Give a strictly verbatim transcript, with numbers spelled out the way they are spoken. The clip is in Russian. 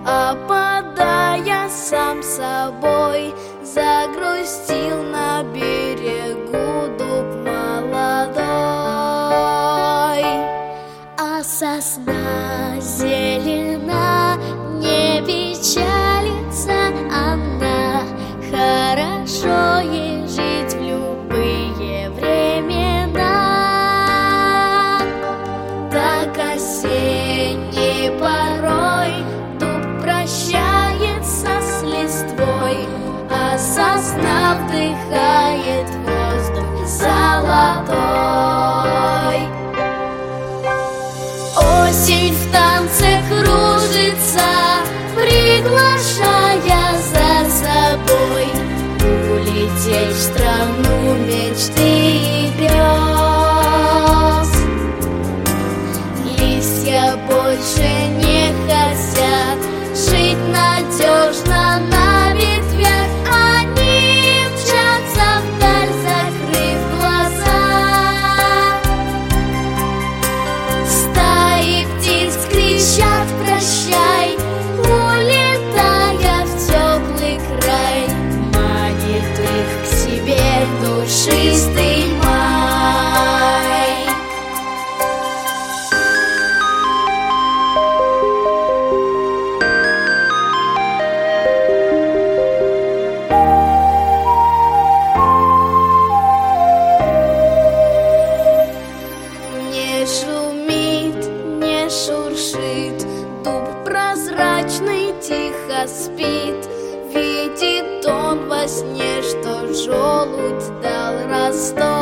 опадая сам собой, загрустил на берегу дуб молодой. А сосна зелена, не печалится она, хорошо ей жить в любые времена. Так осенней порой дуб прощается с листвой, а сосна вдыхает воздух золотой. Осень в танце кружится, приглашая за собой улететь в страну мечты и грез. Листья больше не хотят жить надежно на ветвях, они мчатся вдаль, закрыв глаза. Стаи птиц кричат прощай, улетая в теплый край, манит их к себе душистый май. Не шумит, не шуршит, дуб прозрачный тихо спит. Видит он во сне, что желудь дал Ростов.